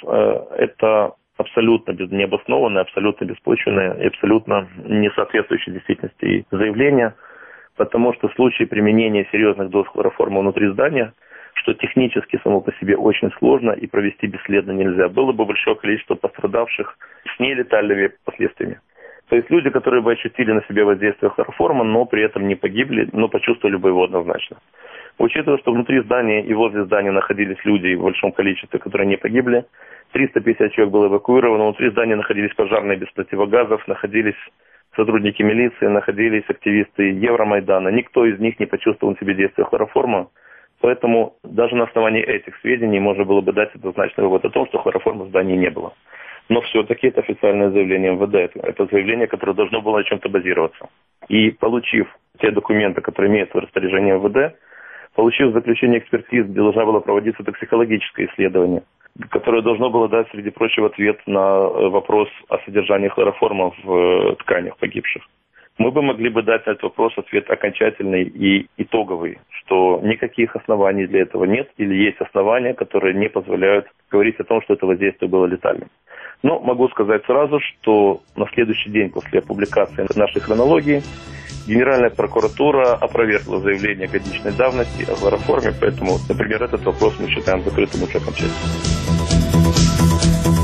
это абсолютно необоснованное, абсолютно беспочвенное и абсолютно не соответствующее действительности заявление, потому что в случае применения серьезных доз хлороформа внутри здания, что технически само по себе очень сложно и провести бесследно нельзя, было бы большое количество пострадавших с нелетальными последствиями. То есть люди, которые бы ощутили на себе воздействие хлороформа, но при этом не погибли, но почувствовали бы его однозначно. Учитывая, что внутри здания и возле здания находились люди в большом количестве, которые не погибли, 350 человек было эвакуировано, внутри здания находились пожарные без противогазов, находились сотрудники милиции, находились активисты Евромайдана. Никто из них не почувствовал на себе действия хлороформа, поэтому даже на основании этих сведений можно было бы дать однозначный вывод о том, что хлороформа в здании не было. Но все-таки это официальное заявление МВД. Это заявление, которое должно было на чем-то базироваться. И получив те документы, которые имеются в распоряжении МВД, получив заключение экспертиз, где должна была проводиться токсикологическое исследование, которое должно было дать, среди прочего, ответ на вопрос о содержании хлороформа в тканях погибших, мы бы могли бы дать на этот вопрос ответ окончательный и итоговый, что никаких оснований для этого нет или есть основания, которые не позволяют говорить о том, что это воздействие было летальным. Но могу сказать сразу, что на следующий день после публикации нашей хронологии Генеральная прокуратура опровергла заявление годичной давности о хлороформе, поэтому, например, этот вопрос мы считаем закрытым уже окончательно.